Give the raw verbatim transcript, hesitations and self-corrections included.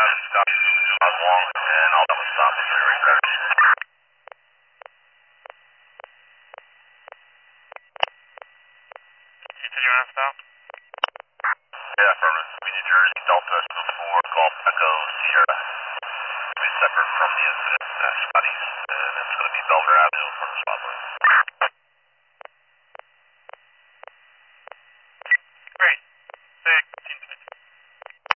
Scotty two two five one, and I'll double stop with your repair. You said you want to stop? Yeah, affirmative. We New Jersey, Delta two four, Golf Echo Sierra. We separate from the incident at Scotty's, and it's going to be Belver Avenue for the spot.